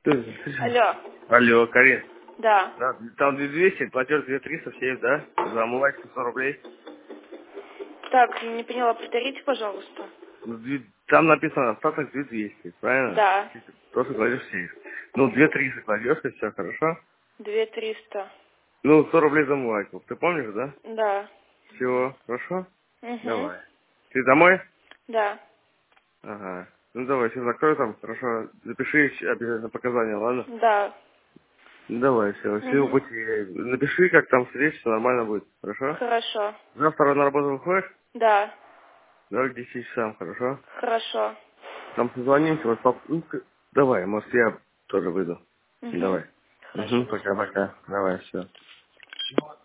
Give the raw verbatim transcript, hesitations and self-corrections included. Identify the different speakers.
Speaker 1: Алло.
Speaker 2: Алло, Карин.
Speaker 1: Да.
Speaker 2: Да, там две двести, платеж две триста в сейф, да? За омывайку сто рублей.
Speaker 1: Так, не поняла, повторите, пожалуйста.
Speaker 2: Ну, две- Там написано остаток две двести, правильно?
Speaker 1: Да.
Speaker 2: Просто кладешь в сейф. Ну, две триста кладешь, и все, хорошо?
Speaker 1: Две триста.
Speaker 2: Ну, сто рублей за омывайку. Ты помнишь, да?
Speaker 1: Да.
Speaker 2: Все, хорошо?
Speaker 1: Угу.
Speaker 2: Давай. Ты домой?
Speaker 1: Да.
Speaker 2: Ага. Ну, давай, все закрой там, хорошо? Запиши обязательно показания, ладно?
Speaker 1: Да.
Speaker 2: Ну, давай, все, всего
Speaker 1: Угу.
Speaker 2: пути. Напиши, как там встретиться, нормально будет, хорошо?
Speaker 1: Хорошо.
Speaker 2: Завтра на работу выходишь?
Speaker 1: Да.
Speaker 2: Давай к десяти часам, хорошо?
Speaker 1: Хорошо.
Speaker 2: Там созвонимся, вот поп- ну, к- давай, может, я тоже выйду.
Speaker 1: Угу.
Speaker 2: Давай.
Speaker 1: Хорошо,
Speaker 2: Угу,
Speaker 1: до свидания.
Speaker 2: пока-пока. Давай, все.